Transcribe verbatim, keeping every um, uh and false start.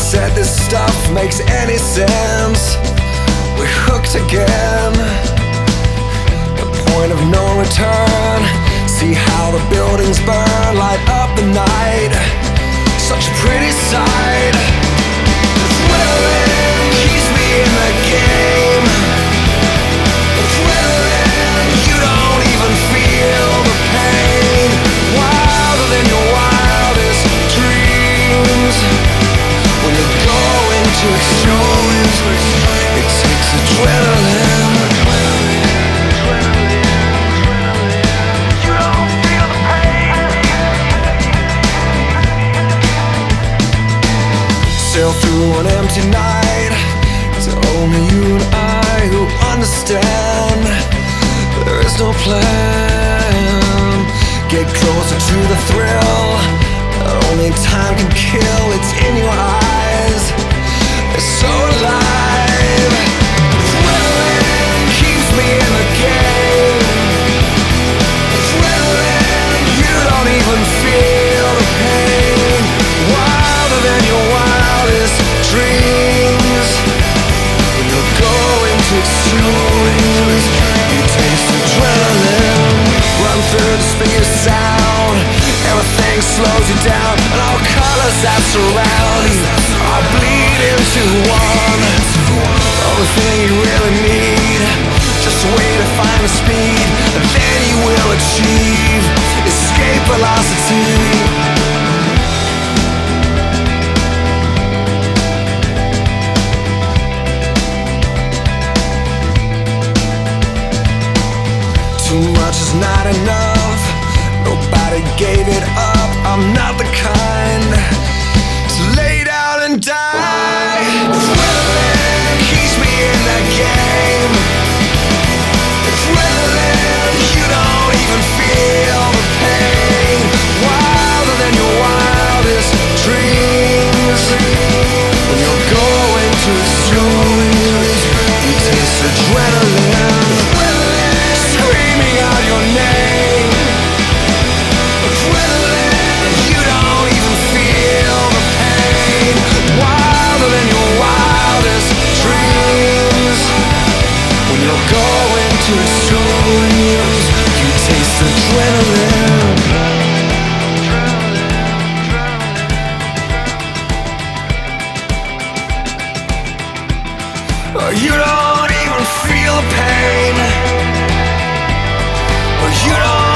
said this stuff makes any sense. We're hooked again. The point of no return. See how the buildings burn, light up the night. Such a pretty sight. Adrenaline keeps me in the game. Adrenaline, you don't even feel the pain. Wilder than your wildest dreams. When you're going to extremes, it takes adrenaline. Sail through an empty night. It's only you and I who understand. There is no plan. Get closer to the thrill that only time can kill. It's in your eyes. It's so alive. Adrenaline keeps me in the game. Adrenaline, you don't even feel the pain. Wilder than your wildest dreams. When you're going to extremes, you taste adrenaline. Run through the speed of sound. Everything slows you down, and all colors that surround you are bleed into one. The only thing you really need, just a way to find the speed, and then you will achieve escape velocity. Too much is not enough. Nobody gave it up. I'm not the kind to lay down and die. Adrenaline keeps me in that game. Adrenaline, you don't even feel the pain. Wilder than your wildest dreams. When you're going to extremes, you taste adrenaline. Screaming out your name. Adrenaline, you don't even feel the pain. Wilder than your wildest dreams. When you're going to extremes, you taste adrenaline. Oh, you don't even feel the pain. Oh, you don't